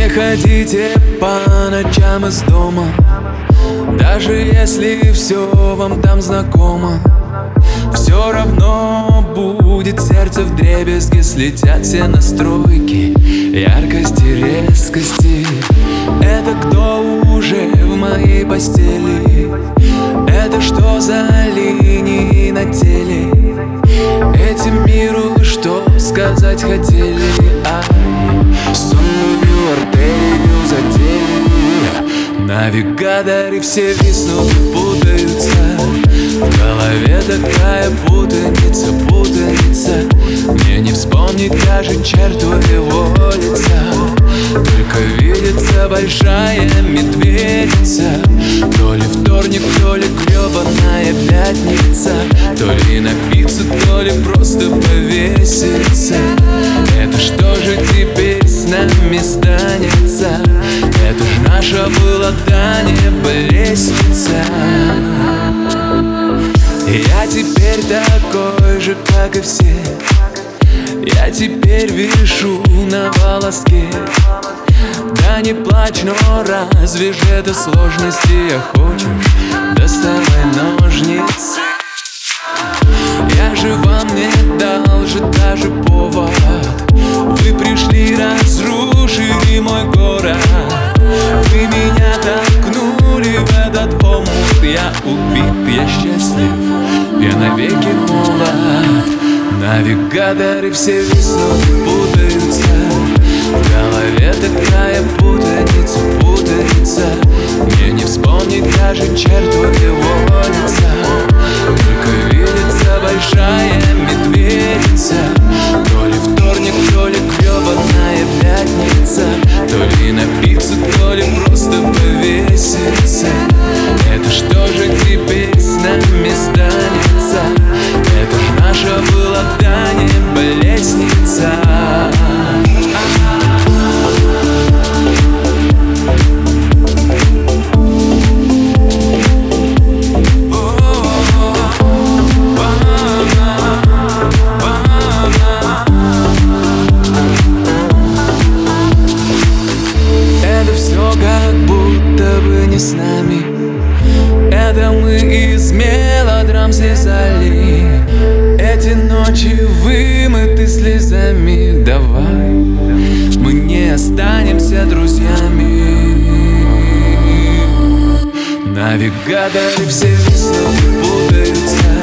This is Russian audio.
Не ходите по ночам из дома, даже если все вам там знакомо. Все равно будет сердце вдребезги, слетят все настройки яркости, резкости. Это кто уже в моей постели? Это что за линии на теле? Этим миру что сказать хотели? Сонную артерию задели. Навигаторы все виснут и путаются. В голове такая путаница, путаница. Мне не вспомнить даже черту его лица. Только видится большая медведица. То ли вторник, то ли гребаная пятница. То ли напиться, то ли просто повеситься. Это что же теперь с нами станется? Это ж наша была до неба лестница. Я теперь такой же, как и все. Я теперь вишу на волоске. Да не плачь, но разве же это сложности? А хочешь, доставай ножницы. Я же вам не дал же даже повод. Вы пришли, разрушили мой город. Вы меня толкнули в этот омут. Я убит, я счастлив, я навеки молод. Навигаторы все виснут и путаются. В голове такая путаница, путаница. Мне не вспомнить даже черту его лица. Только видится большая медведица. То ли вторник, то ли гребаная пятница. То ли напиться, то ли просто повеситься. Это что же теперь с нами станется? Это ж наша была до неба лестница. Это все как будто бы не с нами. Это мы из мелодрам слезали. Эти ночи вымыты слезами. Давай мы не останемся друзьями. Навигаторы все виснут и путаются.